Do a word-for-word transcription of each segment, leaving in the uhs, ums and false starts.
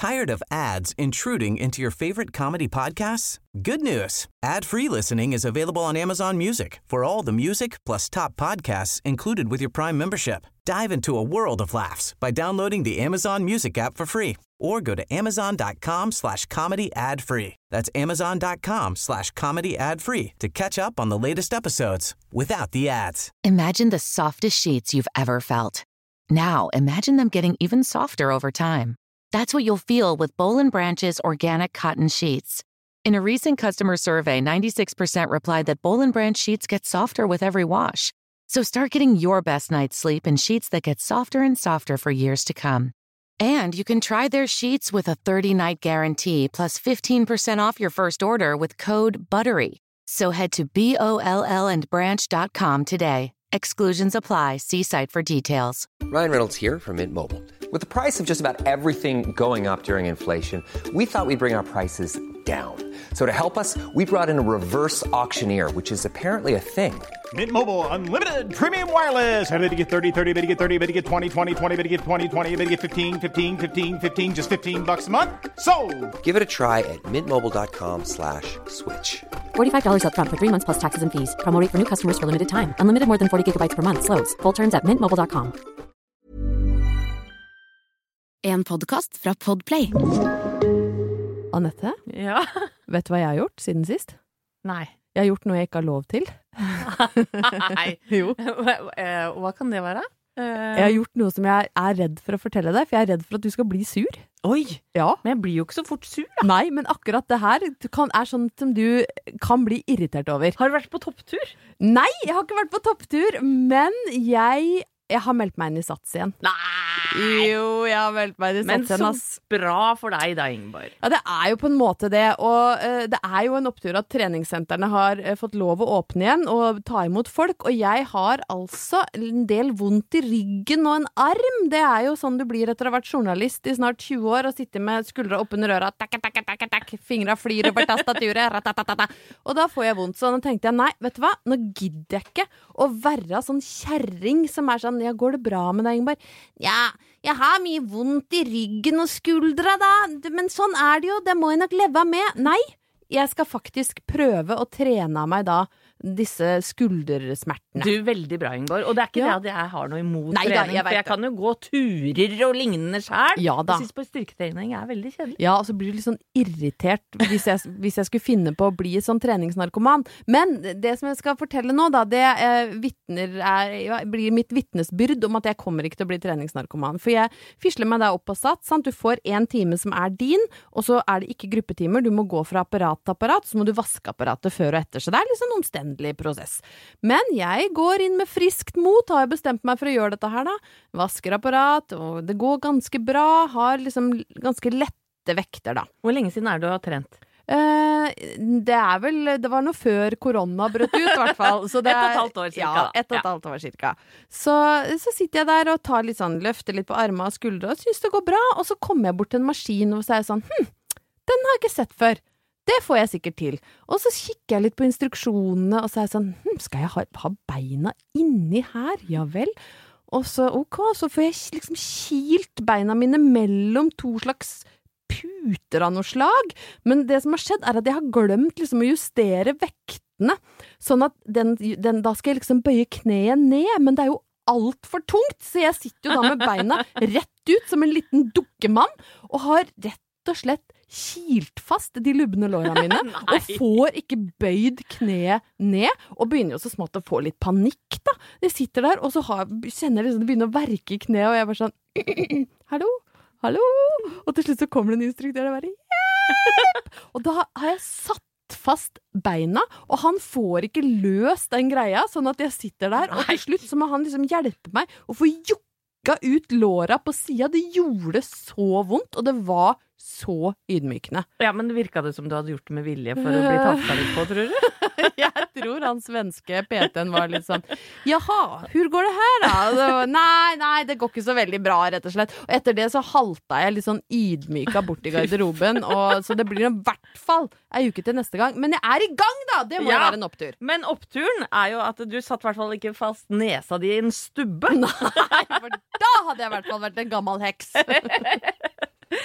Tired of ads intruding into your favorite comedy podcasts? Good news. Ad-free listening is available on Amazon Music for all the music plus top podcasts included with your Prime membership. Dive into a world of laughs by downloading the Amazon Music app for free or go to amazon.com slash comedy ad free. That's amazon.com slash comedy ad free to catch up on the latest episodes without the ads. Imagine the softest sheets you've ever felt. Now imagine them getting even softer over time. That's what you'll feel with Boll and Branch's organic cotton sheets. In a recent customer survey, ninety-six percent replied that Boll and Branch sheets get softer with every wash. So start getting your best night's sleep in sheets that get softer and softer for years to come. And you can try their sheets with a thirty-night guarantee plus fifteen percent off your first order with code BUTTERY. So head to B O L L and branch dot com today. Exclusions apply. See site for details. Ryan Reynolds here from Mint Mobile. With the price of just about everything going up during inflation, we thought we'd bring our prices down. So to help us, we brought in a reverse auctioneer, which is apparently a thing. Mint Mobile Unlimited Premium Wireless. How to get thirty, thirty, how to get thirty, how to get twenty, twenty, twenty, how to get twenty, twenty, how to get fifteen, fifteen, fifteen, fifteen, just fifteen bucks a month? Sold! Give it a try at mintmobile.com slash switch. forty-five dollars up front for three months plus taxes and fees. Promo rate for new customers for limited time. Unlimited more than forty gigabytes per month. Slows full terms at mint mobile dot com. En podcast fra Podplay. Annette, Ja. vet du hva jeg har gjort siden sist? Nei. Jeg har gjort noe jeg ikke har lov til. Nei. Jo. Hva, eh, hva kan det være? Eh, Jeg har gjort noe som jeg er redd for å fortelle deg, for jeg er redd for at du skal bli sur. Oi, Ja. men jeg blir jo ikke så fort sur da. Nei, men akkurat det her kan, er sånn som du kan bli irritert over. Har du vært på topptur? Nei, jeg har ikke vært på topptur, men jeg, jeg har meldt meg inn i Sats igjen. Nei! Jo, jeg har meldt meg inn i Men Sats igjen, så ass. bra for deg da, Ingeborg. Ja, det er jo på en måte det, og eh, det er jo en opptur at treningssentrene har eh, fått lov å åpne igjen og ta imot folk, og jeg har altså en del vondt i ryggen og en arm. Det er jo sånn du blir etter å ha vært journalist i snart tjue år og sitte med skuldra opp under øra, takk, takk, takk, takk, fingra flyr over tastaturet, ratatatata. Og da får jeg vondt, så nå tenkte jeg, nei, vet du hva, nå gidder jeg ikke å være sånn kjerring som er sånn, ja, går det bra med deg, Ingeborg? Ja, jeg har mye vondt i ryggen og skuldra da, men sånn er det jo, det må jeg nok leve med. Nei, jeg skal faktisk prøve å trene av meg da disse skuldersmertene. Du, veldig bra, Ingeborg. Og det er ikke Ja. det at jeg har noe imot Nei da, trening, jeg for vet jeg det. kan jo gå turer og lignende selv. Ja da. Jeg synes på styrketrening er veldig kjedelig. Ja, og så blir du litt sånn irritert hvis jeg, hvis jeg skulle finne på å bli sånn treningsnarkoman. Men det som jeg skal fortelle nå da, det eh, vittner er, ja, blir mitt vittnesbyrd om at jeg kommer ikke til å bli treningsnarkoman. For jeg fisler meg da opp på Sats, sant? Du får en time som er din, og så er det ikke gruppetimer. Du må gå fra apparat til apparat, så må du vaske apparatet før og etter. Så det er litt sånn omstendelig prosess. Men jeg går inn med friskt mot, har jeg bestemt meg for å gjøre dette her da. Vasker apparat, og det går ganske bra, har liksom ganske lette vekter da. Hvor lenge siden er du har trent? Eh, det er vel, det var noe før korona brøt ut i hvert fall. Så det Et og et er- halvt år cirka, Ja, da. ett og et Ja. halvt år cirka. Så, så sitter jeg der og tar litt sånn, løfter litt på armene og skuldre og synes det går bra. Og så kommer jeg bort til en maskin og så er jeg sånn, hm, den har jeg ikke sett før. Det får jeg sikkert til. Og så kikker jeg litt på instruksjonene, og så er jeg sånn, hm, skal jeg ha, ha beina inni her? Ja vel. Og så, ok, så får jeg liksom kilt beina mine mellom to slags puter av noe slag. Men det som har skjedd er at jeg har glemt liksom å justere vektene. Sånn at den, den, da skal jeg liksom bøye kneet ned, men det er jo alt for tungt. Så jeg sitter jo da med beina rett ut som en liten dukkemann, og har rett og slett kilt fast de lubne lårene mine, og får ikke bøyd kneet ned, og begynner jo så smått å få litt panikk da. Jeg sitter der, og så har, kjenner jeg liksom det begynner å verke i kneet, og jeg bare sånn, hallo, hallo, og til slutt så kommer det en instruktør og bare, hjelp! Og da har jeg satt fast beina, og han får ikke løst den greia, sånn at jeg sitter der, og til slutt så må han liksom hjelpe meg å få jukka ut låra på siden. Det gjorde så vondt, og det var så ydmykende. Ja, men det virket det som du hadde gjort det med vilje for å bli tastet litt på, tror du? Jeg tror han svenske P T-en var litt sånn, jaha, hvor går det her da? Og det var, nei, nei, det går ikke så veldig bra, rett og slett. Og etter det så halta jeg litt sånn ydmyka bort i garderoben, og så det blir i hvert fall en uke til neste gang. Men jeg er i gang da, det må Ja. være en opptur. Men oppturen er jo at du satt i hvert fall ikke fast nesa di i en stubbe. Nei, for da hadde jeg i hvert fall vært en gammel heks.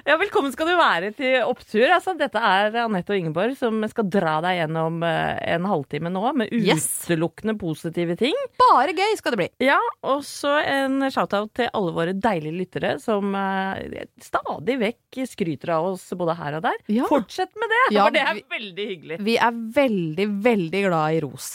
Ja, velkommen skal du være til opptur. Altså, dette er Anette og Ingeborg som skal dra deg gjennom uh, en halvtime nå med utelukkende yes. positive ting. Bare gøy skal det bli. Ja, og så en shoutout til alle våre deilige lyttere som uh, stadig vekk skryter av oss både her og der. Ja. Fortsett med det, ja, for det er vi, veldig hyggelig. Vi er veldig, veldig glad i ros.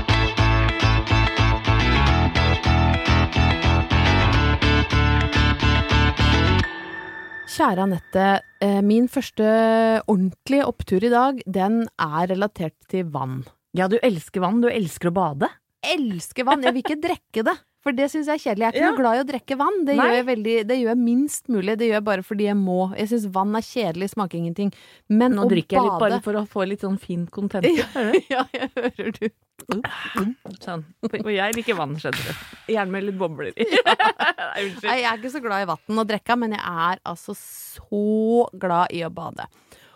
Kjære Anette, min første ordentlige opptur i dag, den er relatert til vann. Ja, du elsker vann, du elsker å bade. Elsker vann, jeg vil ikke drekke det, for det synes jeg er kjedelig. Jeg er ikke ja. noe glad i å drekke vann, det gjør, jeg veldig, det gjør jeg minst mulig, det gjør jeg bare fordi jeg må. Jeg synes vann er kjedelig, smaker ingenting. Men nå drikker jeg litt bare for å få litt sånn fin content. Ja, ja, jeg hører du. Sånn. Og jeg liker vann, skjønner du. Gjerne med litt bobler i. Nei, jeg er ikke så glad i vatten og drekka, men jeg er altså så glad i å bade.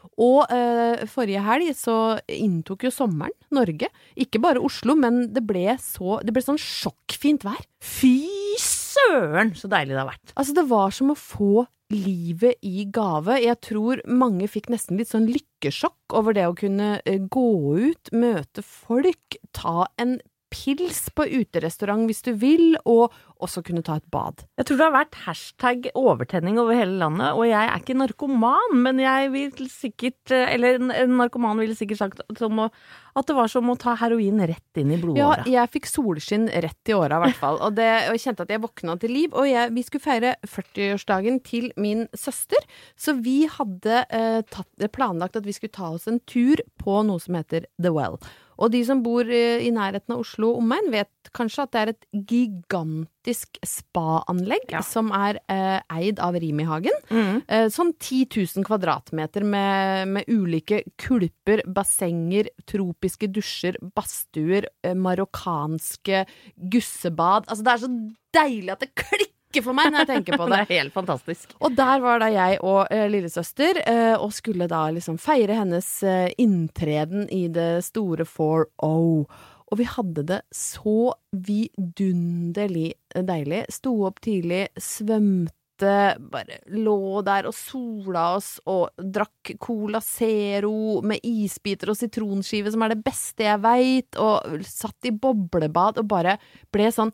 Og eh, forrige helg så inntok jo sommeren Norge. Ikke bare Oslo, men det ble så, det ble sånn sjokkfint vær. Fy søren, så deilig det har vært. Altså, det var som å få livet i gave. Jeg tror mange fikk nesten litt sånn lykkesjokk over det å kunne gå ut, møte folk, ta en pils på uterestaurant hvis du vil, og også kunne ta et bad. Jeg tror det har vært hashtag overtenning over hele landet, og jeg er ikke narkoman, men jeg vil sikkert, eller en narkoman ville sikkert sagt som å, at det var som å ta heroin rett inn i blodåret. Ja, jeg fikk solskinn rett i året i hvert fall, og, det, og jeg kjente at jeg våkna til liv, og jeg, vi skulle feire førtiårsdagen til min søster, så vi hadde eh, tatt, planlagt at vi skulle ta oss en tur på noe som heter The Well. Og de som bor i nærheten av Oslo omegn vet kanskje at det er et gigantisk spa-anlegg ja. som er eh, eid av Rimi-hagen. Mm. Eh, sånn ti tusen kvadratmeter med, med ulike kulper, bassenger, tropiske dusjer, badstuer, eh, marokkanske gussebad. Altså det er så deilig at det klikker for meg når jeg tenker på det. Det er helt fantastisk. Og der var da jeg og eh, lillesøster eh, og skulle da liksom feire hennes eh, inntreden i det store four oh. Og vi hadde det så vidunderlig deilig. Sto opp tidlig, svømte, bare lå der og sola oss og drakk Cola Zero med isbiter og sitronskive som er det beste jeg vet, og satt i boblebad og bare ble sånn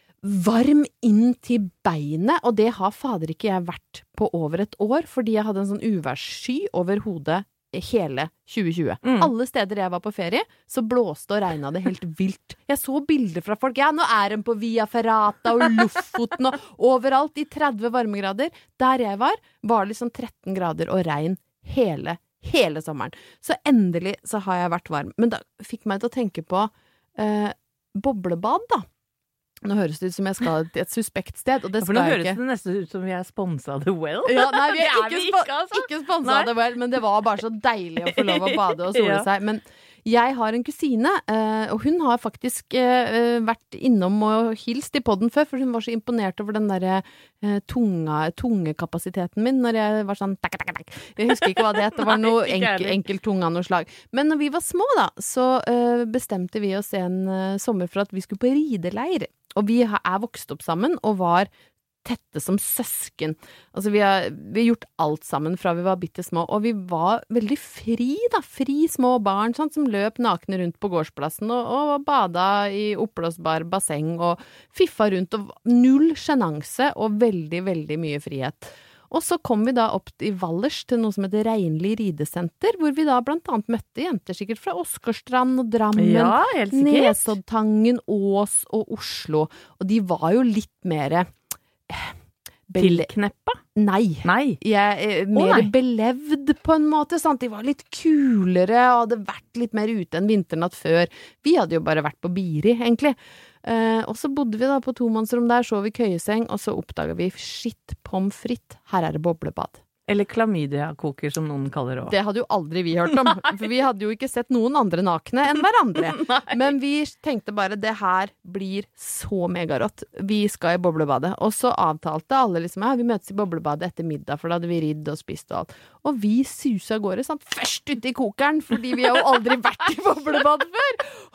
varm inn til beinet, og det har fader ikke jeg vært på over et år, fordi jeg hadde en sånn uværssky over hodet hele tjue tjue. Mm. Alle steder jeg var på ferie, så blåste og regnet det helt vilt. Jeg så bilder fra folk, ja, nå er de på Via Ferrata og Lofoten og overalt i tretti varmegrader. Der jeg var, var det liksom tretten grader og regn hele, hele sommeren. Så endelig så har jeg vært varm. Men da fikk meg til å tenke på eh, boblebad da. Nå høres det ut som jeg skal til et suspekt sted, og det ja, for skal nå jeg høres ikke. Det nesten ut som vi er sponset av The Well. Ja, nei, vi er, er ikke, vi spo ikke, altså. ikke sponset av The Well, men det var bare så deilig å få lov å bade og sole ja. seg. Men jeg har en kusine, og hun har faktisk vært innom og hilst i podden før, for hun var så imponert over den der tunga, tungekapasiteten min, når jeg var sånn tak, tak, tak. Jeg husker ikke hva det het, det var noe enkel, enkelt tunga noe slag. Men når vi var små da, så bestemte vi oss en sommer for at vi skulle på rideleir. Og vi er vokst opp sammen og var tette som søsken. Altså vi har, vi har gjort alt sammen fra vi var bitte små, og vi var veldig fri da, fri små barn, sånn, som løp nakne rundt på gårdsplassen og, og bada i oppblåsbar basseng og fiffa rundt, og null sjenanse og veldig, veldig mye frihet. Og så kom vi da opp i Valdres til noe som heter Reinli ridesenter, hvor vi da blant annet møtte jenter sikkert fra Åsgårdstrand og Drammen, ja, Nesoddtangen, Ås og Oslo. Og de var jo litt mer eh, tilkneppa? Nei. Nei. Jeg, eh, mer oh, nei. belevd på en måte, sant? De var litt kulere og hadde vært litt mer ute enn vinternatt før. Vi hadde jo bare vært på Biri, egentlig. Uh, og så bodde vi da på tomannsrom der, så vi køyeseng, og så oppdaget vi shit, pommes frites, her er det boblebad. Eller klamydia-koker, som noen kaller det også. Det hadde jo aldri vi hørt om, for vi hadde jo ikke sett noen andre nakne enn hverandre. Men vi tenkte bare, det her blir så megarått. Vi skal i boblebadet. Og så avtalte alle liksom, ja, vi møtes i boblebadet etter middag, for da hadde vi ridd og spist og alt. Og vi suset av gårde, sant? Først ute i kokeren, fordi vi har jo aldri vært i boblebadet før. Og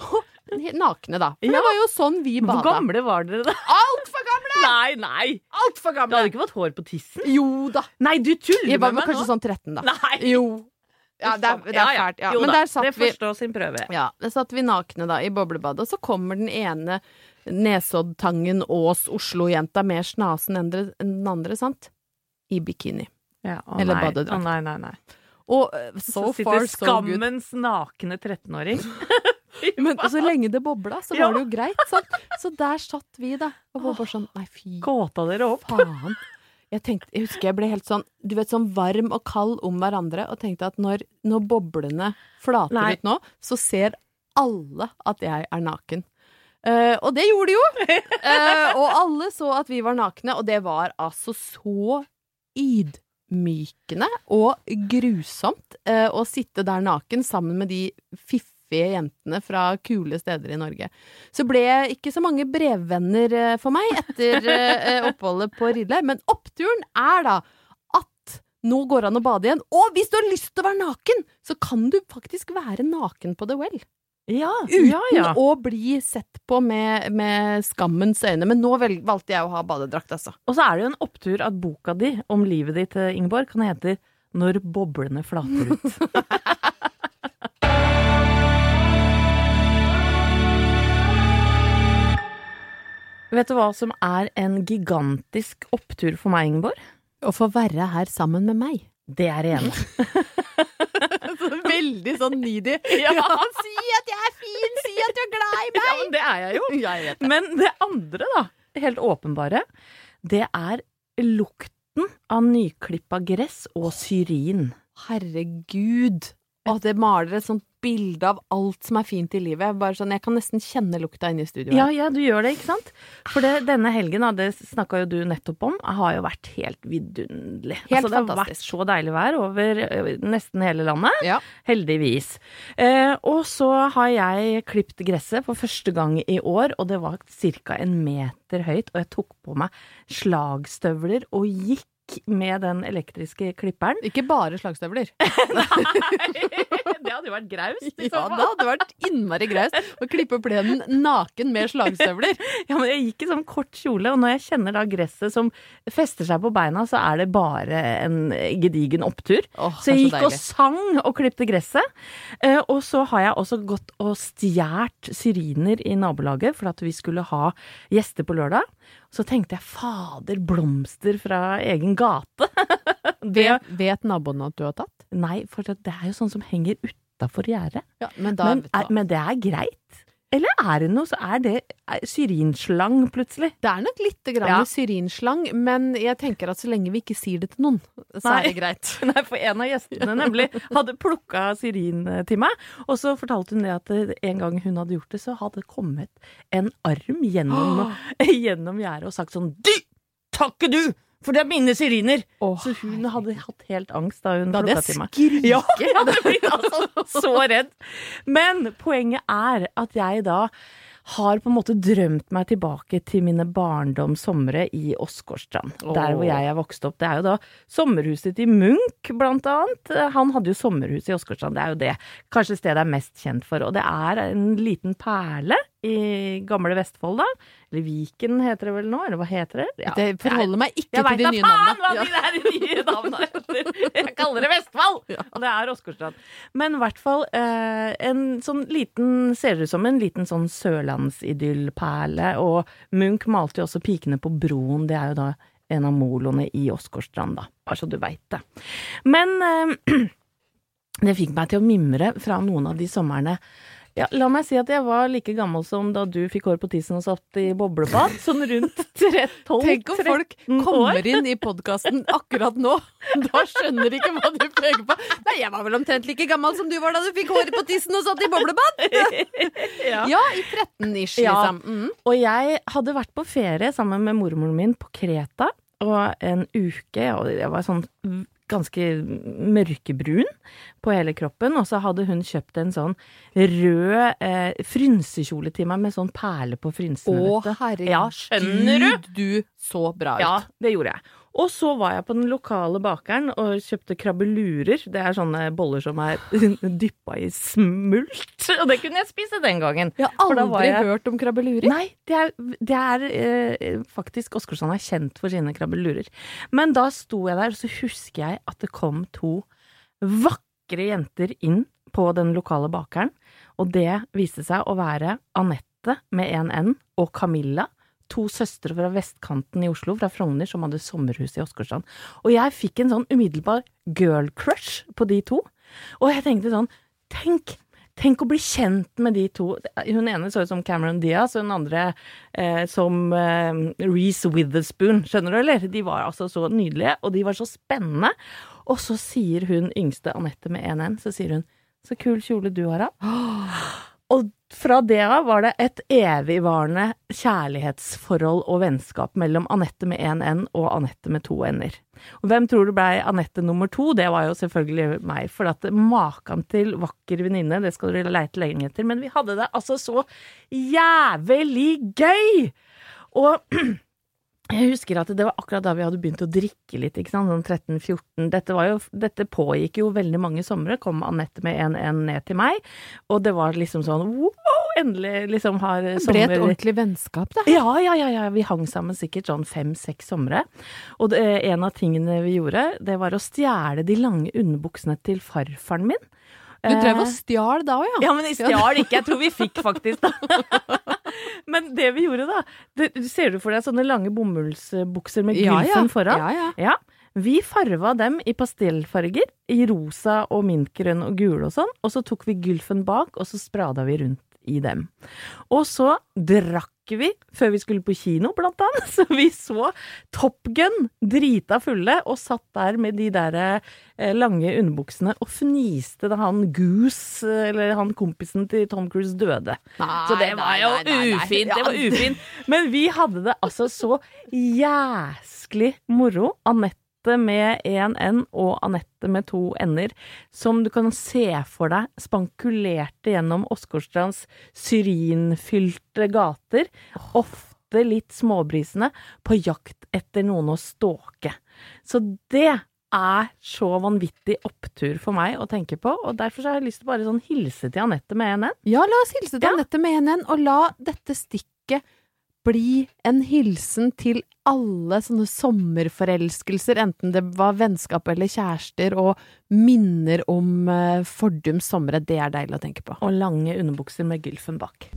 nakne da. For ja. Det var jo sånn vi bada. Hvor gamle var dere da? Alt for gamle! Nei, nei. Alt for gamle. Du hadde ikke fått hår på tissen? Jo da. Nei, du tuller Jeg var med meg kanskje nå. sånn tretten da. Nei. Jo. Ja, det er, det er fælt. Ja. Jo Men da, der satt det forstår sin prøve. Ja, der satt vi nakne da i boblebadet, og så kommer den ene Nesoddtangen Ås Oslo-jenta mer snasen enn den andre, sant? I bikini. Ja, å Eller nei, badedrakt. Å nei, nei, nei. Og uh, so så far, sitter so good. skammens nakne trettenåring. Men så lenge det bobla, så var det jo greit, sant? Så der satt vi da, og var bare sånn, nei fy. Kåta dere opp. Faen. Jeg tenkte, jeg husker jeg ble helt sånn, du vet, sånn varm og kald om hverandre, og tenkte at når, når boblene flater nei. Ut nå, så ser alle at jeg er naken. Uh, og det gjorde de jo. Uh, og alle så at vi var nakne, og det var altså så ydmykende og grusomt uh, å sitte der naken sammen med de fiffige jentene fra kule steder i Norge. Så ble ikke så mange brevvenner uh, for meg etter uh, oppholdet på Ridley, men oppturen er da at nå går han å bade igjen, og hvis du har lyst til å være naken, så kan du faktisk være naken på The Well. Ja, uten ja, ja. å bli sett på med, med skammens øyne. Men nå vel, valgte jeg å ha badedrakt, altså. Og så er det jo en opptur at boka di om livet ditt, Ingeborg, kan hete Når boblene flater ut. Vet du hva som er en gigantisk opptur for meg, Ingeborg? Å få være her sammen med meg. Det er det ene. Veldig sånn needy. Ja. Ja, si at jeg er fin, si at du er glad i meg. Ja, men det er jeg jo. Jeg vet det. Men det andre da, helt åpenbare, det er lukten av nyklippa gress og syrin. Herregud. Og det maler et sånt bilde av alt som er fint i livet. Bare sånn, jeg kan nesten kjenne lukta inne i studio. Ja, ja, du gjør det, ikke sant? For det, denne helgen, da, det snakket jo du nettopp om, har jo vært helt vidunderlig. Helt altså, det fantastisk. har vært så deilig vær over øh, nesten hele landet. Ja. Heldigvis. Eh, og så har jeg klippet gresset for første gang i år, og det var cirka en meter høyt, og jeg tok på meg slagstøvler og gikk med den elektriske klipperen. Ikke bare slagstøvler. Nei, det hadde jo vært graust. Ja, det hadde vært innmari graust å klippe plenen naken med slagstøvler. Ja, men jeg gikk i sånn kort kjole, og når jeg kjenner da gresset som fester seg på beina, så er det bare en gedigen opptur. Åh, så jeg så gikk deilig. og sang og klippte gresset. Eh, og så har jeg også gått og stjert syriner i nabolaget, for at vi skulle ha gjester på lørdag. Så tenkte jeg, fader, blomster fra egen gate. vet, vet naboen at du har tatt? Nei, for det er jo sånn som henger utenfor gjerdet. Ja, men, da, men, er, men det er greit. Eller er det noe, så er det er syrinslang plutselig. Det er nok litt grann Ja. syrinslang, men jeg tenker at så lenge vi ikke sier det til noen, så Nei. er det greit. Nei, for en av gjestene nemlig hadde plukket syrin til meg, og så fortalte hun det at en gang hun hadde gjort det, så hadde det kommet en arm gjennom, gjennom gjerdet og sagt sånn, du, takke du, for det er mine syriner! Åh, så hun hadde hatt helt angst da hun Da hadde plukket jeg til meg. skriket. Ja, jeg hadde blitt altså så redd. Men poenget er at jeg da har på en måte drømt meg tilbake til mine barndomssomre i Åsgårdstrand, Åh. der hvor jeg er vokst opp. Det er jo da sommerhuset til Munch, blant annet. Han hadde jo sommerhus i Åsgårdstrand, det er jo det kanskje stedet er mest kjent for. Og det er en liten perle i gamle Vestfold da, eller Viken heter det vel nå, eller hva heter det? Ja, Det forholder meg ikke jeg til vet de da nye faen hva navnene. de der nye navnene heter. Jeg kaller det Vestfold, og det er Åsgårdstrand. Men i hvert fall eh, en sånn liten, ser det ut som en liten sånn sørlandsidyllperle, og Munch malte jo også Pikene på broen, det er jo da en av moloene i Åsgårdstrand da, bare så du vet det. Men eh, det fikk meg til å mimre fra noen av de sommerne. Ja, la meg si at jeg var like gammel som da du fikk hår på tissen og satt i boblebad, sånn rundt tolv Tenk om folk kommer inn i podcasten akkurat nå. Da skjønner de ikke hva du peker på. Nei, jeg var vel omtrent like gammel som du var da du fikk hår på tissen og satt i boblebad. Ja. Ja, i tretten-ish, Ja. liksom. Mm. Og jeg hadde vært på ferie sammen med mormoren min på Kreta, og en uke, og jeg var sånn ganske mørkebrun på hele kroppen, og så hadde hun kjøpt en sånn rød eh, frynsekjole til meg med sånn perle på frynsene. Å, vet du. herregud, Ja, skjønner du? du så bra ut. Ja, det gjorde jeg. Og så var jeg på den lokale bakeren og kjøpte krabbelurer. Det er sånne boller som er dyppet i smult. Og det kunne jeg spise den gangen. Jeg har aldri jeg... hørt om krabbelurer. Nei, det er, det er eh, faktisk Åsgårdstrand er kjent for sine krabbelurer. Men da sto jeg der, og så husker jeg at det kom to vakre jenter inn på den lokale bakeren. Og det viste seg å være Anette med en N og Camilla. To søstre fra vestkanten i Oslo, fra Frogner, som hadde sommerhus i Åsgårdstrand. Og jeg fikk en sånn umiddelbar girl crush på de to. Og jeg tenkte sånn, tenk, tenk å bli kjent med de to. Hun ene så ut som Cameron Diaz, og den andre eh, som eh, Reese Witherspoon, skjønner du, eller? De var altså så nydelige, og de var så spennende. Og så sier hun, yngste Anette med en N, så sier hun, så kul kjole du har, da. Og fra det av var det et evigvarende kjærlighetsforhold og vennskap mellom Anette med en N og Anette med to N-er. Og hvem tror du ble Anette nummer to? Det var jo selvfølgelig meg, for at maken til vakker venninne, det skal dere leite lenge etter, men vi hadde det altså så jævlig gøy! Og jeg husker at det var akkurat da vi hadde begynt å drikke litt, ikke sant, sånn tretten fjorten. Dette var jo, dette pågikk jo veldig mange somre, kom Anette med en en ned til meg, og det var liksom sånn, wow, endelig liksom har sommer... Det ble et ordentlig vennskap da. Ja, ja, ja, ja, vi hang sammen sikkert sånn fem, seks somre, og det, en av tingene vi gjorde, det var å stjele de lange underbuksene til farfaren min. Du drev og stjal da også, ja? Ja, men jeg stjal ikke, jeg tror vi fikk faktisk da. Men det vi gjorde da, det, ser du for deg sånne lange bomullsbukser med ja, gylfen ja. foran? Ja, ja. Ja, vi farva dem i pastellfarger, i rosa og mintgrønn og gul og sånn, og så tok vi gylfen bak, og så sprada vi rundt i dem. Og så drakk vi, før vi skulle på kino blant annet, så vi så Top Gun, drita fulle, og satt der med de der eh, lange underbuksene og fniste da han Goose, eller han kompisen til Tom Cruise døde. Nei, så det var jo nei, nei, nei, ufint, nei. Det var ufint. Men vi hadde det altså så jæsklig moro. Anette med en N og Anette med to N-er, som du kan se for deg spankulerte gjennom Åsgårdstrands syrinfylte gater, ofte litt småbrisende, på jakt etter noen å stalke. Så det er så vanvittig opptur for meg å tenke på, og derfor så har jeg lyst til bare sånn hilse til Anette med en N. Ja, la oss hilse til ja. Anette med en N, og la dette stikket bli en hilsen til alle sånne sommerforelskelser, enten det var vennskap eller kjærester, og minner om uh, fordums somre. Det er deilig å tenke på. Og lange underbukser med gylfen bak.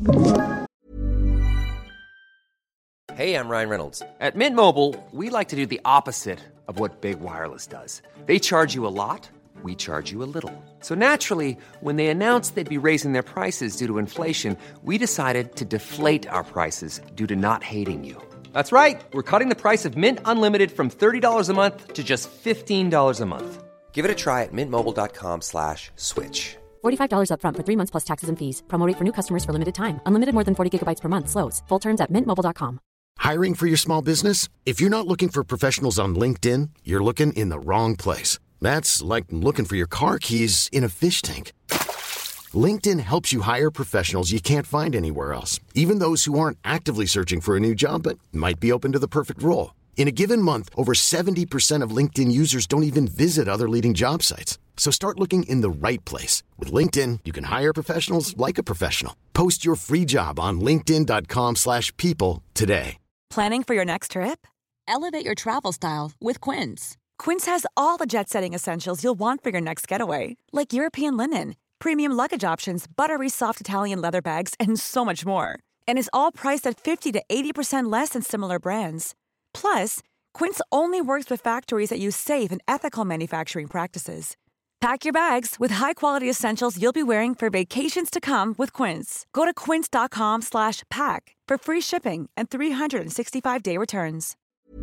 Hey, I'm Ryan Reynolds. At Mint Mobile, we like to do the opposite of what Big Wireless does. They charge you a lot. We charge you a little. So naturally, when they announced they'd be raising their prices due to inflation, we decided to deflate our prices due to not hating you. That's right. We're cutting the price of Mint Unlimited from thirty dollars a month to just fifteen dollars a month. Give it a try at mintmobile.com slash switch. forty-five dollars up front for three months plus taxes and fees. Promo rate for new customers for limited time. Unlimited more than forty gigabytes per month. Slows full terms at mint mobile dot com. Hiring for your small business? If you're not looking for professionals on LinkedIn, you're looking in the wrong place. That's like looking for your car keys in a fish tank. LinkedIn helps you hire professionals you can't find anywhere else, even those who aren't actively searching for a new job but might be open to the perfect role. In a given month, over seventy percent of LinkedIn users don't even visit other leading job sites. So start looking in the right place. With LinkedIn, you can hire professionals like a professional. Post your free job on linkedin.com slash people today. Planning for your next trip? Elevate your travel style with Quince. Quince has all the jet-setting essentials you'll want for your next getaway, like European linen, premium luggage options, buttery soft Italian leather bags, and so much more. And is all priced at fifty to eighty percent less than similar brands. Plus, Quince only works with factories that use safe and ethical manufacturing practices. Pack your bags with high-quality essentials you'll be wearing for vacations to come with Quince. Go to quince.com slash pack for free shipping and three sixty-five day returns.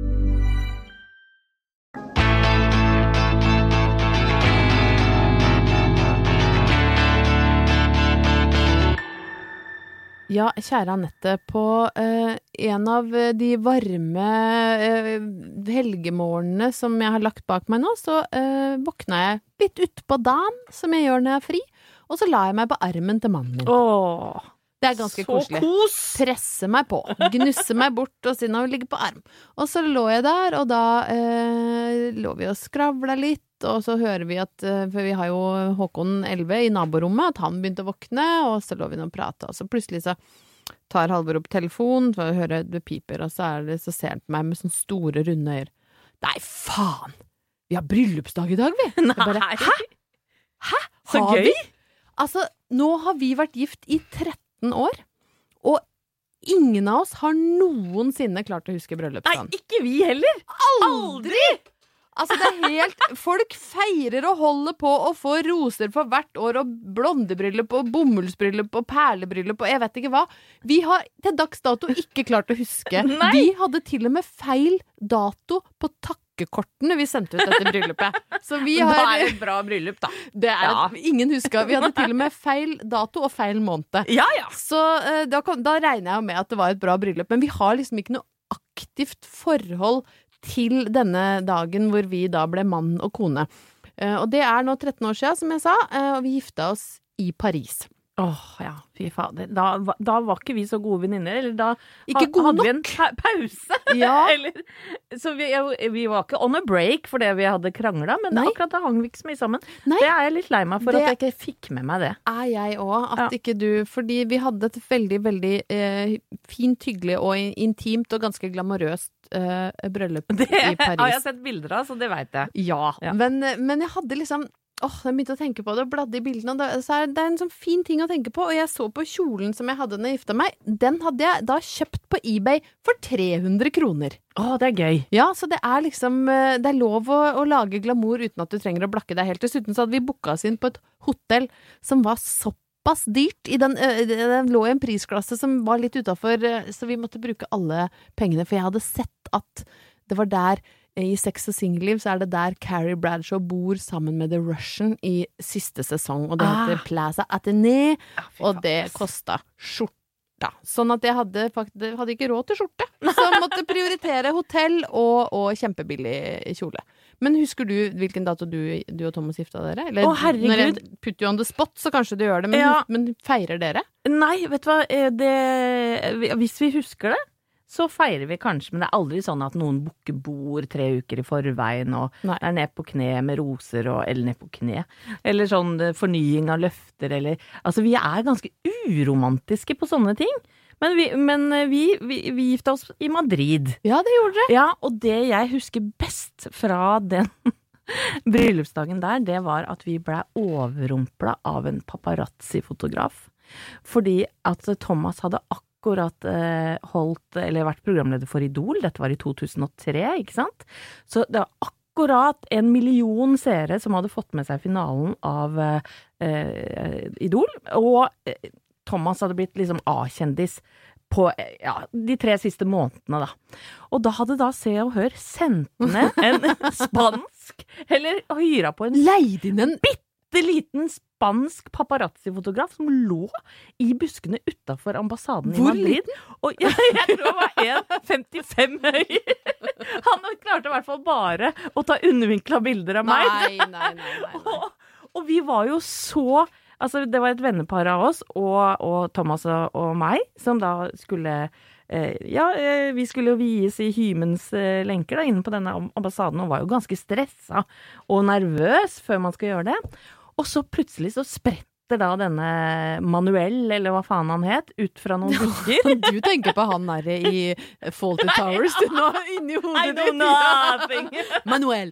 Ja, kjære Anette, på uh, en av de varme uh, helgemorgenene som jeg har lagt bak meg nå, så uh, våkna jeg litt ut på dagen, som jeg gjør når jeg er fri, og så la jeg meg på armen til mannen min. Åh. Det er ganske så koselig. Kos. Presse meg på, gnusse meg bort og si nå ligger på arm. Og så lå jeg der, og da eh, lå vi og skravla litt, og så hører vi at, for vi har jo Håkon elleve i naborommet, at han begynte å våkne, og så lå vi nå og prate, og så plutselig så tar Halvor opp telefonen, for å høre det piper, og så, er det, så ser han på meg med sånne store runde øyer. Nei, faen! Vi har bryllupsdag i dag, vi! Nei! Bare, hæ? Hæ? Så har gøy! Vi? Altså, nå har vi vært gift i tretten år, og ingen av oss har noensinne klart å huske bryllupsdagen. Nei, ikke vi heller! Aldri! Altså, det er helt... Folk feirer og holder på å få roser for hvert år, og blondebryllup, og bomullsbryllup, og perlebryllup, og jeg vet ikke hva. Vi har til dags dato ikke klart å huske. Nei. Vi hadde til og med feil dato på takkekortene vi sendte ut etter bryllupet. Så vi har... Da er det et bra bryllup, da. Det er Ja. et, ingen huska. Vi hadde til og med feil dato og feil måned. Ja, ja. Så eh, da, kom, da regner jeg jo med at det var et bra bryllup, men vi har liksom ikke noe aktivt forhold til denne dagen hvor vi da ble mann og kone. Uh, og det er nå tretten år siden, som jeg sa, uh, og vi gifta oss i Paris. Åh, ja, fy fader. Da, va- da var ikke vi så gode venninner, eller da Ikke ha- gode hadde vi en pa pause. Ja. eller, så vi, vi var ikke on a break fordi vi hadde kranglet, men Nei. akkurat da hang vi ikke så mye sammen. Nei. Det er jeg litt lei meg for Det- at jeg ikke fikk med meg det. Er jeg også, at Ja. ikke du, fordi vi hadde et veldig, veldig eh, fint, hyggelig og in- intimt og ganske glamorøst eh, bryllup Det i har jeg Paris. sett bilder av, så det vet jeg. Ja, Ja. Men, men jeg hadde liksom Åh, jeg begynte å tenke på det og bladde i bildene, og det, så er det en sånn fin ting å tenke på, og jeg så på kjolen som jeg hadde når jeg gifta meg, den hadde jeg da kjøpt på eBay for tre hundre kroner. Åh, det er gøy. Ja, så det er liksom, eh, det er lov å, å lage glamour uten at du trenger å blakke deg helt. Dessuten så hadde vi booka oss inn på et hotell som var såpass dyrt, i den, eh, den lå i en prisklasse som var litt utenfor, eh, så vi måtte bruke alle pengene, for jeg hadde sett at det var der, i Sex og Singelliv, så er det der Carrie Bradshaw bor sammen med The Russian i siste sesong, og det Ah. heter Plaza Athénée, fy og faen, det ass. kostet skjorta. Sånn at jeg hadde faktisk hadde ikke råd til skjorte, så jeg måtte prioritere hotell og, og kjempebillig kjole. Men husker du hvilken dato du, du og Thomas gifta dere? Eller, Å, herregud. Når jeg putter you on the spot, så kanskje du gjør det, men, Ja. men feirer dere? Nei, vet du hva, eh, det, hvis vi husker det, så feirer vi kanskje, men det er aldri sånn at noen bukker bord tre uker i forveien, og Nei. er ned på kne med roser, og, eller ned på kne, eller sånn eh, fornying av løfter, eller, altså vi er ganske uromantiske på sånne ting, men vi, men eh, vi, vi, vi gifta oss i Madrid. Ja, det gjorde dere. Ja, og det jeg husker best fra den bryllupsdagen der, det var at vi ble overrumplet av en paparazzi-fotograf, fordi at Thomas hadde akkurat akkurat eh, holdt, eller vært programleder for Idol, dette var i to tusen og tre, ikke sant? Så det var akkurat en million seere som hadde fått med seg finalen av eh, Idol, og eh, Thomas hadde blitt liksom A-kjendis på eh, ja, de tre siste månedene da. Og da hadde da Se og Hør sendt ned en spansk, eller hyra på en Leid inn en bitte liten spansk paparazzi-fotograf som lå i buskene utenfor ambassaden Hvor i Madrid. Og jeg, jeg tror han var en komma femtifem høy. Han klarte i hvert fall bare å ta undervinkla bilder av meg. Nei, nei, nei, nei, nei. Og, og vi var jo så, altså det var et vennepar av oss, og, og Thomas og, og meg, som da skulle, eh, ja, eh, vi skulle jo vies i hymens eh, lenker da, inne på denne ambassaden, og var jo ganske stresset og nervøs før man skal gjøre det. Og så plutselig så spretter da denne Manuel, eller hva faen han het, ut fra noen busker. Du tenker på han der i Fawlty Towers, du nå, inni hodet I know nothing. Manuel.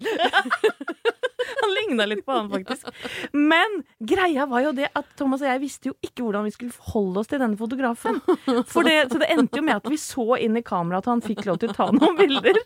Han lignet litt på han faktisk. Men greia var jo det at Thomas og jeg visste jo ikke hvordan vi skulle forholde oss til denne fotografen. For det, så det endte jo med at vi så inn i kamera at han fikk lov til å ta noen bilder.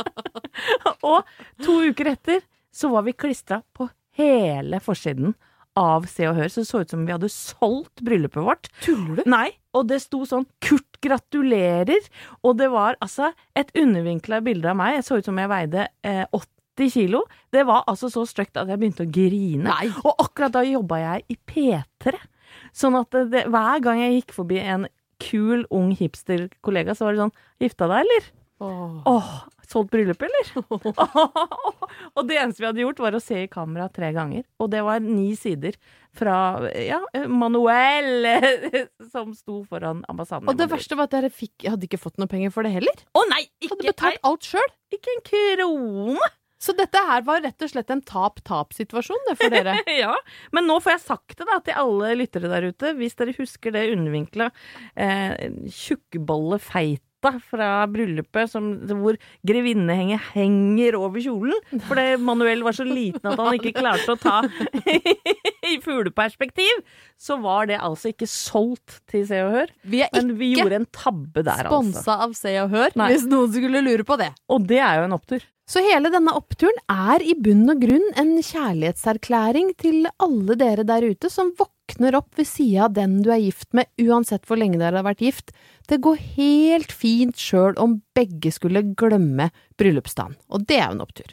Og to uker etter så var vi klistret på hele forsiden av Se og Hør, så det så ut som vi hadde solgt bryllupet vårt. Tuller du? Nei, og det sto sånn, Kurt gratulerer, og det var altså et undervinklet bilde av meg. Jeg så ut som jeg veide eh, åtti kilo. Det var altså så støkt at jeg begynte å grine. Nei. Og akkurat da jobbet jeg i P tre. Sånn at det, hver gang jeg gikk forbi en kul, ung hipster-kollega, så var det sånn, gifta deg, eller? Åh. Åh, solgt bryllup, eller? Og det eneste vi hadde gjort var å se i kamera tre ganger. Og det var ni sider fra, ja, Manuel, som sto foran ambassaden. Og det verste var at dere fikk, jeg hadde ikke fått noe penger for det heller. Å nei, ikke. Hadde betalt alt selv. Ikke en krone. Så dette her var rett og slett en tap-tap-situasjon det for dere. Ja, men nå får jeg sagt det da til alle lyttere der ute, hvis dere husker det undervinkla eh, tjukkbolle feita fra bryllupet, som, hvor grevinnehenget henger over kjolen, fordi Manuel var så liten at han ikke klarte å ta i fugleperspektiv, så var det altså ikke solgt til Se og Hør. Vi er men vi gjorde en tabbe der, altså. Sponset av Se og Hør, Nei. Hvis noen skulle lure på det. Og det er jo en opptur. Så hele denne oppturen er i bunn og grunn en kjærlighetserklæring til alle dere der ute som våkner opp ved siden av den du er gift med, uansett hvor lenge dere har vært gift. Det går helt fint selv om begge skulle glemme bryllupsdagen, og det er jo en opptur.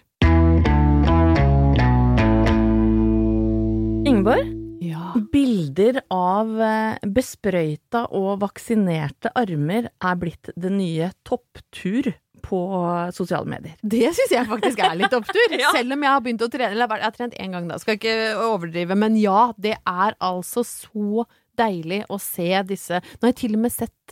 Ingeborg? Ja. Bilder av besprøyta og vaksinerte armer er blitt det nye topptur på sosiale medier. Det synes jeg faktisk er litt opptur. Ja. Selv om jeg har begynt å trene, eller jeg har trent en gang da, skal ikke overdrive, men ja, det er altså så deilig å se disse. Nå har jeg til og med sett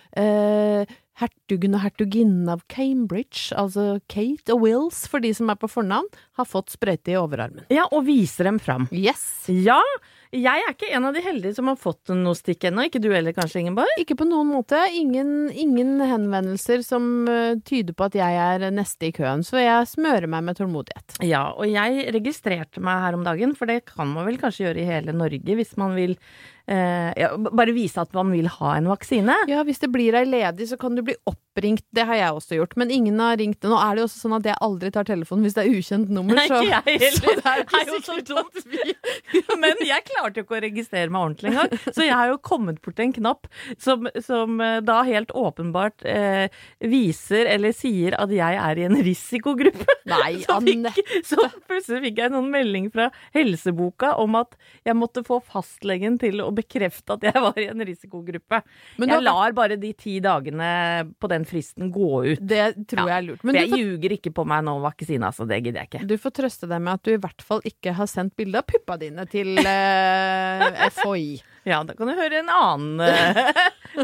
uh, hertugen og hertuginnen av Cambridge, altså Kate og Wills, for de som er på fornavn, har fått sprøyte i overarmen. Ja, og viser dem fram. Yes! Ja, jeg er ikke en av de heldige som har fått noe stikk ennå. Ikke du heller kanskje, Ingeborg? Ikke på noen måte. Ingen, ingen henvendelser som uh, tyder på at jeg er neste i køen, så jeg smører meg med tålmodighet. Ja, og jeg registrerte meg her om dagen, for det kan man vel kanskje gjøre i hele Norge hvis man vil eh, ja, bare vise at man vil ha en vaksine. Ja, hvis det blir ei ledig, så kan du bli oppringt. Det har jeg også gjort, men ingen har ringt. Nå er det jo også sånn at jeg aldri tar telefonen hvis det er ukjent nummer, Nei, så, ikke jeg heller. så det er Det er jo så dumt. Men jeg klarte jo ikke å registrere meg ordentlig engang, så jeg har jo kommet bort til en knapp som, som da helt åpenbart eh, viser eller sier at jeg er i en risikogruppe. Nei, så, Anette. fikk, så plutselig fikk jeg en sånn melding fra helseboka om at jeg måtte få fastlegen til å bekrefte at jeg var i en risikogruppe. Men jeg da- lar bare de ti dagene på den fristen gå ut. Det tror jeg er lurt. Men For du jeg får, ljuger ikke på meg nå vaksine, altså, det gidder jeg ikke. du får trøste deg med at du i hvert fall ikke har sendt bilde av puppa dine til eh, F H I. Ja, da kan du høre en annen eh,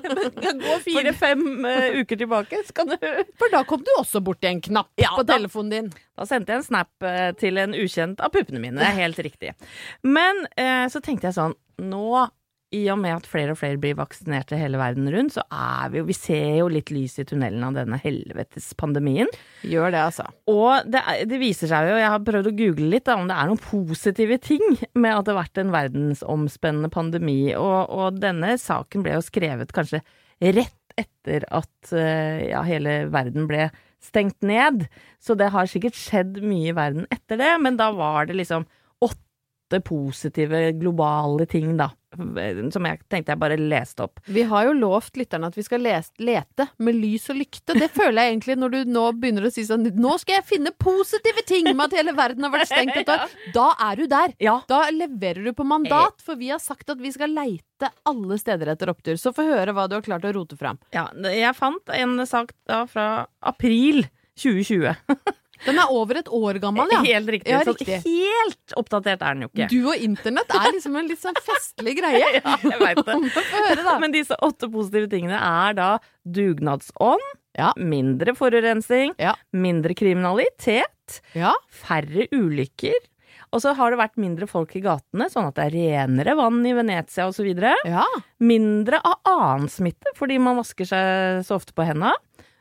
Gå fire-fem uh, uker tilbake, så kan du For da kom du også bort til en knapp Ja, på da- telefonen din. Da sendte jeg en snap uh, til en ukjent av puppene mine, det er helt riktig. Men uh, så tenkte jeg sånn, nå i og med at flere og flere blir vaksinerte hele verden rundt, så er vi jo, vi ser jo litt lys i tunnelen av denne helvetes pandemien. Gjør det, altså. Og det, er, det viser seg jo, jeg har prøvd å google litt da, om det er noen positive ting med at det har vært en verdensomspennende pandemi, og, og denne saken ble jo skrevet kanskje rett etter at uh, ja, hele verden ble stengt ned, så det har sikkert skjedd mye i verden etter det, men da var det liksom åtte positive globale ting da, som jeg tenkte jeg bare leste opp. Vi har jo lovt lytterne at vi skal les, lete med lys og lykte. Det føler jeg egentlig når du nå begynner å si sånn, nå skal jeg finne positive ting med at hele verden har vært stengt et år. Da er du der. Ja. Da leverer du på mandat, for vi har sagt at vi skal leite alle steder etter opptur. Så få høre hva du har klart å rote fram. Ja, jeg fant en sak da fra april tjue tjue. Den er over et år gammel, ja. Helt riktig. Ja, Så riktig. helt oppdatert er den jo ikke. Du og internett er liksom en litt sånn festlig greie. Ja, jeg vet det. Få høre, da. Men disse åtte positive tingene er da dugnadsånd, Ja. mindre forurensning, Ja. mindre kriminalitet, Ja. færre ulykker, og så har det vært mindre folk i gatene, sånn at det er renere vann i Venezia og så videre. Ja. Mindre av annen smitte, fordi man vasker seg så ofte på hendene.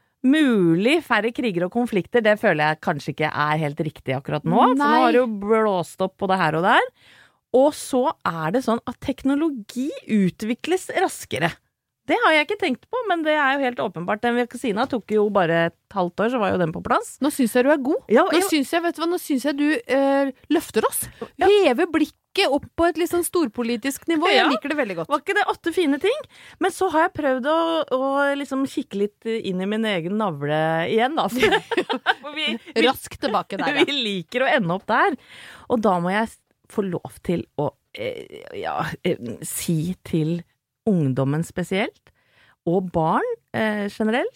Mulig færre kriger og konflikter, det føler jeg kanskje ikke er helt riktig akkurat nå. For nå Nei. har det jo blåst opp på det her og der. Og så er det sånn at teknologi utvikles raskere. Det har jeg ikke tenkt på, men det er jo helt åpenbart. Den vaksina tok jo bare et halvt år, så var jo den på plass. Nå syns jeg du er god. Ja, Nå jeg- syns jeg, vet du hva, nå syns jeg du eh, løfter oss. Hever blikket opp på et litt sånn storpolitisk nivå. Jeg Ja. liker det veldig godt. Var ikke det åtte fine ting? Men så har jeg prøvd å, å liksom kikke litt inn i min egen navle igjen, da. For vi, vi, Raskt tilbake der, ja. vi liker å ende opp der. Og da må jeg få lov til å eh, ja, eh, si til ungdommen spesielt, og barn eh, generelt,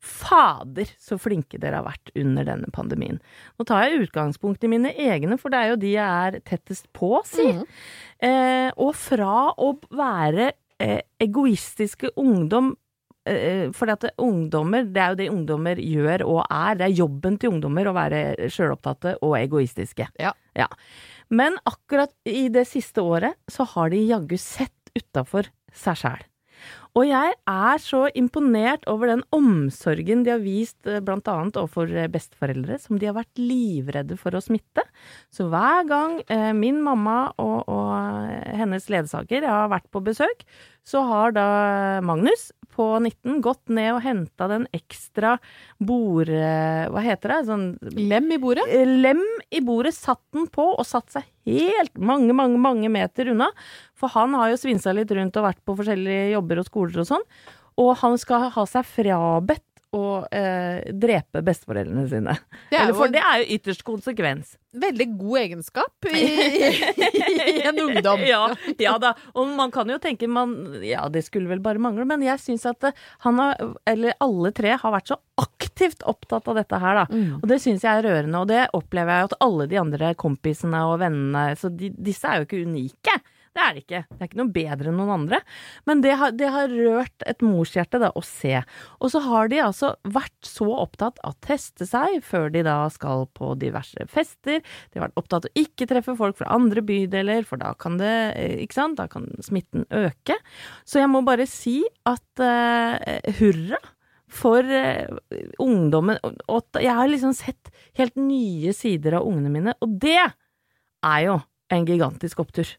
Fader, så flinke dere har vært under denne pandemien. Nå tar jeg utgangspunkt i mine egne, for det er jo de jeg er tettest på, sier. Mm. Eh, og fra å være eh, egoistiske ungdom, eh, fordi at ungdommer, det er jo det ungdommer gjør og er, det er jobben til ungdommer å være selvopptatte og egoistiske. Ja. Ja. Men akkurat i det siste året, så har de jaggu sett utenfor seg selv. Og jeg er så imponert over den omsorgen de har vist blant annet overfor besteforeldre, som de har vært livredde for å smitte. Så hver gang eh, min mamma og, og hennes ledsager har vært på besøk, så har da Magnus på nitten gått ned og hentet den ekstra bord... Hva heter det? Sånn, lem i bordet? Lem i bordet, satt den på og satt seg helt mange, mange, mange meter unna. For han har jo svinset litt rundt og vært på forskjellige jobber og skoler og sånn. Og han skal ha seg frabedt å eh, drepe besteforeldrene sine. Det er, for jo, det er jo ytterst konsekvens. Veldig god egenskap i, i en ungdom. ja, ja da, og man kan jo tenke, man, ja det skulle vel bare mangle, men jeg synes at han har, eller alle tre har vært så aktivt opptatt av dette her da. Mm. Og det synes jeg er rørende, og det opplever jeg at alle de andre kompisene og vennene, så de, disse er jo ikke unike. Det er det ikke. Det er ikke noe bedre enn noen andre. Men det har, det har rørt et morshjerte da, å se. Og så har de altså vært så opptatt av å teste seg før de da skal på diverse fester. De har vært opptatt av å ikke treffe folk fra andre bydeler, for da kan det, ikke sant, da kan smitten øke. Så jeg må bare si at uh, hurra for uh, ungdommen. Og jeg har liksom sett helt nye sider av ungene mine, og det er jo en gigantisk opptur.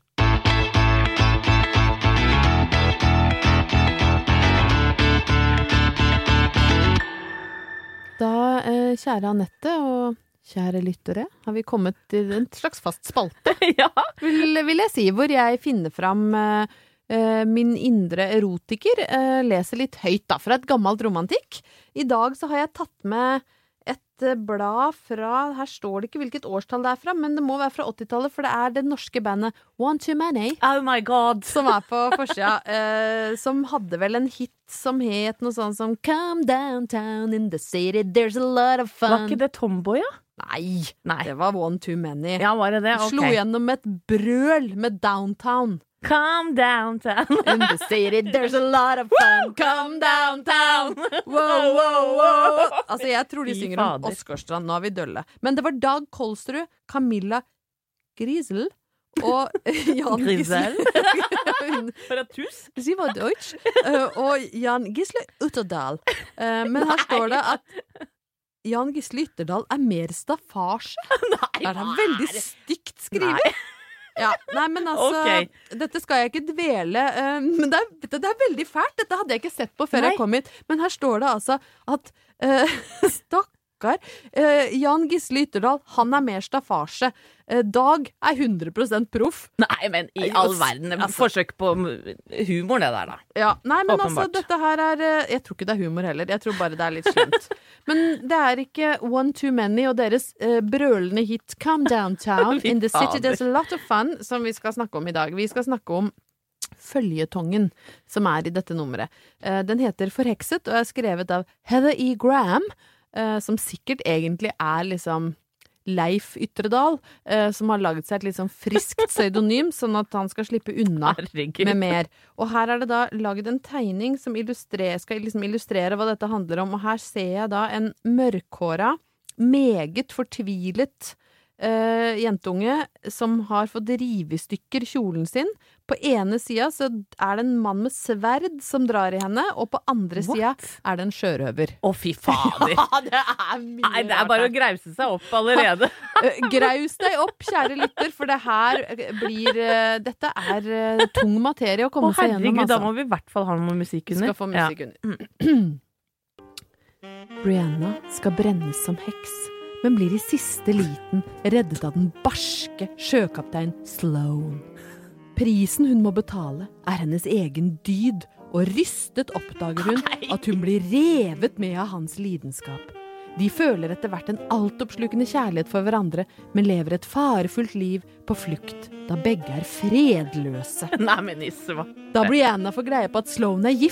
Da, eh, kjære Annette og kjære lyttere, har vi kommet til en slags fast spalte, ja. vil, vil jeg si, hvor jeg finner fram eh, min indre erotiker, eh, leser litt høyt da, fra et gammelt romantikk. I dag så har jeg tatt med et blad fra, her står det ikke hvilket årstall det er fra, men det må være fra åttitallet, for det er det norske bandet One Too Many. Oh my god! Som er på forsida, eh, som hadde vel en hit som het noe sånn som Come downtown in the city, there's a lot of fun. Var ikke det Tomboy, ja? Nei, Nei, det var One Too Many. Ja, var det det? Ok. Slo gjennom et brøl med Downtown. Come downtown in the city, there's a lot of fun. Come downtown. Wow, wow, wow. Altså, jeg tror de synger om Åsgårdstrand. Nå er vi dølle. Men det var Dag Kolsrud, Camilla Grisel og Jan Grisel. For et tus. Sie var Deutsch. Uh, og Jan Gisle Utterdal. Uh, men her står det at Jan Gisle Ytterdal er mer staffasje. Nei, det er veldig stygt skrevet. Ja, nei, men altså, okay. Dette skal jeg ikke dvele, uh, men det er, det, det er veldig fælt. Dette hadde jeg ikke sett på før nei. Jeg kom hit. Men her står det altså at uh, stakkar, uh, Jan Gisle Ytterdal, han er mer staffasje. Uh, Dag er hundre prosent proff. Nei, men i all verden, altså, forsøk på humor det der da. Ja, nei, men åpenbart. Altså, dette her er, uh, jeg tror ikke det er humor heller, jeg tror bare det er litt slemt. Men det er ikke One Too Many og deres uh, brølende hit Come Downtown in the city, there's a lot of fun, som vi skal snakke om i dag. Vi skal snakke om føljetongen som er i dette nummeret. Uh, den heter Forhekset og er skrevet av Heather E. Graham, uh, som sikkert egentlig er liksom Leif Ytterdal, uh, som har laget seg et litt sånn friskt pseudonym, sånn at han skal slippe unna Herregud. Med mer. Og her er det da laget en tegning som illustrer, skal liksom illustrere hva dette handler om, og her ser jeg da en mørkhåra, meget fortvilet uh, jentunge som har fått rive i stykker kjolen sin. På ene sida så er det en mann med sverd som drar i henne, og på andre sida er det en sjørøver. Å, fy fader! Ja, det er mye. Nei, det er bare å grause seg opp allerede. Graus deg opp, kjære lytter, for det her blir dette er tung materie å komme å, seg gjennom. Herregud, altså. Da må vi i hvert fall ha noe musikk under. Skal få musikk under. Ja. Brianna skal brennes som heks, men blir i siste liten reddet av den barske sjøkaptein Sloan. Prisen hun må betale er hennes egen dyd, og rystet oppdager hun at hun blir revet med av hans lidenskap. De føler etter hvert en altoppslukende kjærlighet for hverandre, men lever et farefullt liv på flukt, da begge er fredløse. Nei, men Isva. Da Brianna får greie på at Sloan er gift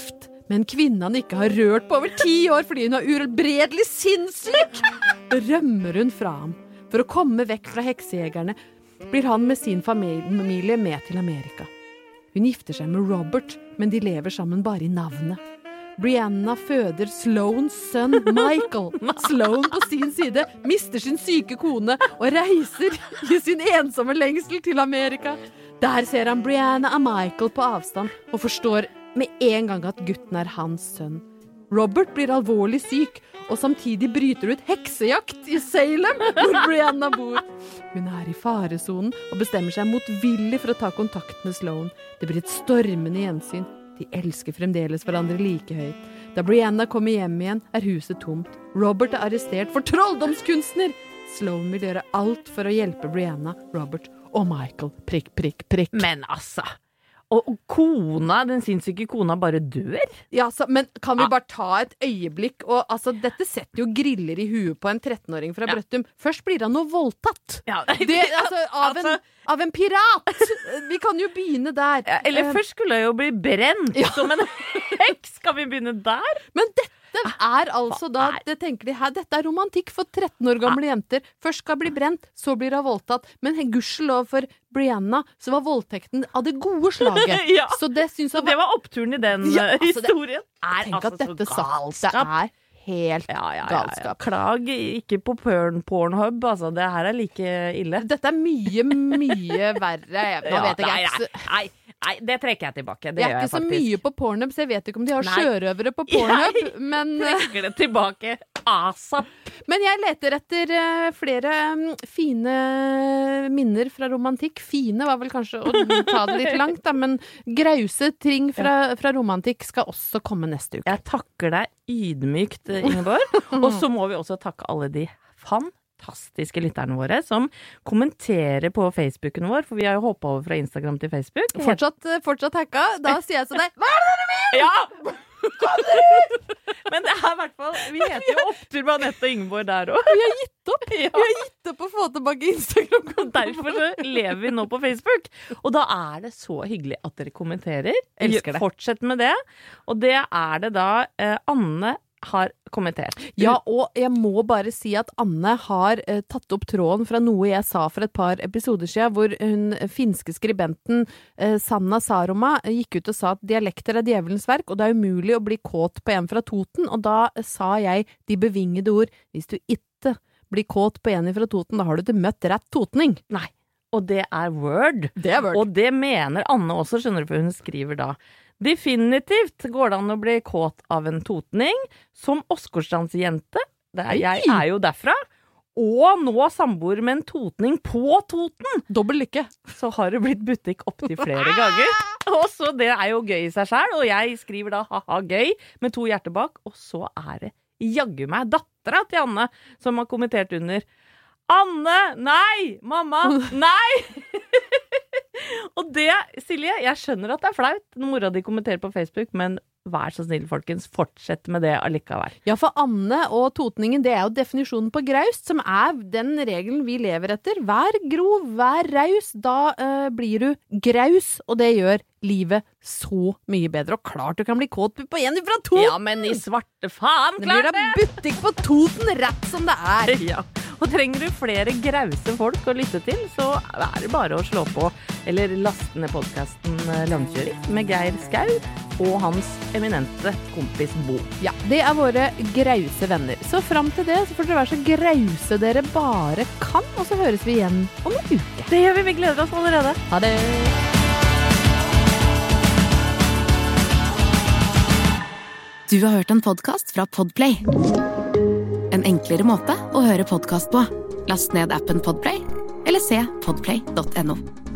Men kvinnen han ikke har rørt på over ti år fordi hun er uhelbredelig sinnssyk, rømmer hun fra ham. For å komme vekk fra heksejegerne blir han med sin familie med til Amerika. Hun gifter seg med Robert, men de lever sammen bare i navnet. Brianna føder Sloans sønn Michael. Sloan på sin side mister sin syke kone og reiser i sin ensomme lengsel til Amerika. Der ser han Brianna og Michael på avstand og forstår med en gang at gutten er hans sønn. Robert blir alvorlig syk, og samtidig bryter ut heksejakt i Salem, hvor Brianna bor. Hun er i faresonen og bestemmer seg motvillig for å ta kontakt med Sloan. Det blir et stormende gjensyn. De elsker fremdeles hverandre like høyt. Da Brianna kommer hjem igjen, er huset tomt. Robert er arrestert for trolldomskunstner. Sloan vil gjøre alt for å hjelpe Brianna, Robert og Michael. Prikk, prikk, prikk. Men altså... Og kona, den sinnssyke kona, bare dør? Ja, så, men kan vi bare ta et øyeblikk? Og altså, dette setter jo griller i huet på en trettenåring fra Brøttum. Ja. Først blir han nå voldtatt. Ja, det, altså, av, en, av en pirat. Vi kan jo begynne der. Ja, eller uh, først skulle jeg jo bli brent ja. Som en heks. Skal vi begynne der? Men dette er altså da, det tenker de her, dette er romantikk for tretten år gamle ja. Jenter. Først skal bli brent, så blir hun voldtatt. Men gudskjelov for Brianna, så var voldtekten av det gode slaget. ja. Så det synes jeg var... Så det var oppturen i den ja, altså historien. Er tenk altså at dette galskap. Det er helt ja, ja, ja, galskap. Ja. Klag ikke på porn, Pornhub, altså. Det her er like ille. Dette er mye, mye verre. Nå ja, vet jeg nei, ikke. Nei, nei, det trekker jeg tilbake. Det jeg er ikke så mye på Pornhub, så jeg vet ikke om de har nei. Sjørøvere på Pornhub. Jeg men trekker det tilbake. ASAP. Men jeg leter etter uh, flere um, fine minner fra romantikk. Fine var vel kanskje å ta det litt langt, da, men grause ting fra, fra romantikk skal også komme neste uke. Jeg takker deg ydmykt, Ingeborg. Og så må vi også takke alle de fantastiske lytterne våre som kommenterer på Facebooken vår, for vi har jo hoppet over fra Instagram til Facebook. Fortsatt, fortsatt hacka. Da sier jeg til deg, hva er det dere vil? Ja! Kom dere ut! Men det er i hvert fall, vi heter jo Opptur med Anette og Ingeborg der også. Vi har gitt opp. Ja. Vi har gitt opp å få tilbake Instagram. Derfor så lever vi nå på Facebook. Og da er det så hyggelig at dere kommenterer. Elsker det. Fortsett med det. Og det er det da eh, Anne har kommentert. Ja, og jeg må bare si at Anne har eh, tatt opp tråden fra noe jeg sa for et par episoder siden, hvor hun finske skribenten eh, Sanna Saroma gikk ut og sa at dialekter er djevelens verk, og det er umulig å bli kåt på en fra Toten, og da sa jeg de bevingede ord, hvis du ikke blir kåt på en fra Toten, da har du ikke møtt rett totning. Nei. Og det er word. Det er word. Og det mener Anne også, skjønner du, for hun skriver da definitivt går det an å bli kåt av en totning som Åsgårdstandsjente. Jeg er jo derfra. Og nå samboer med en totning på Toten. Dobbel lykke. Så har det blitt butikk opp til flere ganger. Og så det er jo gøy i seg selv. Og jeg skriver da haha gøy med to hjerter bak. Og så er det jaggu meg dattera til Anne som har kommentert under. Anne, nei! Mamma, nei! Og det, Silje, jeg skjønner at det er flaut når mora di kommenterer på Facebook, men vær så snill, folkens, fortsett med det allikevel. Ja, for Anne og totningen, det er jo definisjonen på graust, som er den regelen vi lever etter. Vær grov, vær raus, da uh, blir du graus, og det gjør livet så mye bedre. Og klart du kan bli kåt på en fra Toten! Ja, men i svarte faen, klart det! Det blir da butikk på Toten, rett som det er. Ja. Og trenger du flere grause folk å lytte til, så er det bare å slå på eller laste ned podcasten Langkjøring med Geir Skau og hans eminente kompis Bo. Ja, det er våre grause venner. Så frem til det så får dere være så grause dere bare kan, og så høres vi igjen om en uke. Det gjør vi, vi gleder oss allerede. Ha det! Du har hørt en podcast fra Podplay. En enklere måte å høre podcast på. Last ned appen Podplay, eller se podplay dot no.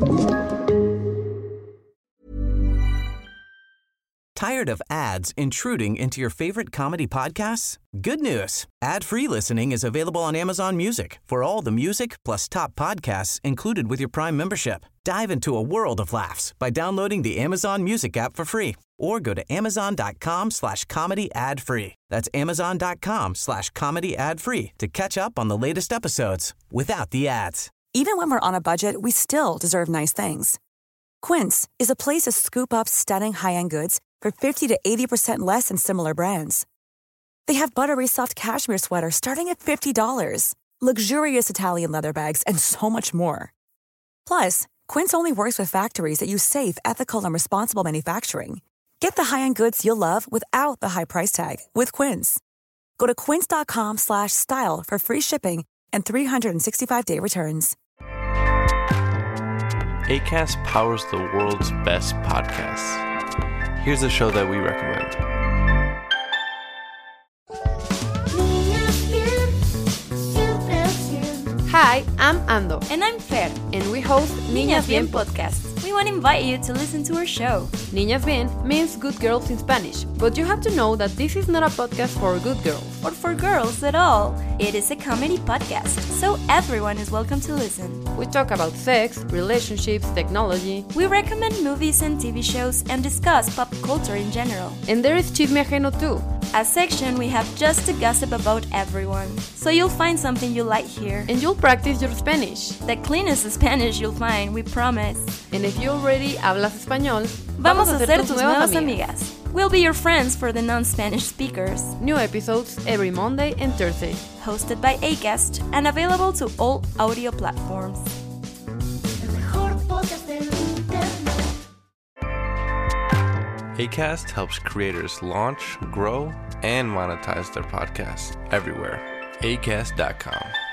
Tired of ads intruding into your favorite comedy podcasts? Good news! Ad-free listening is available on Amazon Music for all the music plus top podcasts included with your Prime membership. Dive into a world of laughs by downloading the Amazon Music app for free or go to amazon.com slash comedy ad free. That's amazon.com slash comedy ad free to catch up on the latest episodes without the ads. Even when we're on a budget, we still deserve nice things. Quince is a place to scoop up stunning high-end goods for fifty to eighty percent less than similar brands. They have buttery soft cashmere sweaters starting at fifty dollars, luxurious Italian leather bags, and so much more. Plus, Quince only works with factories that use safe, ethical, and responsible manufacturing. Get the high-end goods you'll love without the high price tag with Quince. Go to quince.com slash style for free shipping and three sixty-five day returns. Acast powers the world's best podcasts. Here's a show that we recommend. Hi, I'm Ando. And I'm Fer. And we host Niñas Bien Podcast. We want to invite you to listen to our show. Niñas Bien means good girls in Spanish, but you have to know that this is not a podcast for good girls. Or for girls at all. It is a comedy podcast, so everyone is welcome to listen. We talk about sex, relationships, technology. We recommend movies and T V shows and discuss pop culture in general. And there is Chisme Ajeno too. A section we have just to gossip about everyone. So you'll find something you like here. And you'll practice your Spanish. The cleanest Spanish you'll find, we promise. And if you already hablas español, vamos a ser tus nuevas amigas. We'll be your friends for the non-Spanish speakers. New episodes every Monday and Thursday. Hosted by Acast and available to all audio platforms. Acast helps creators launch, grow, and monetize their podcasts everywhere. Acast dot com.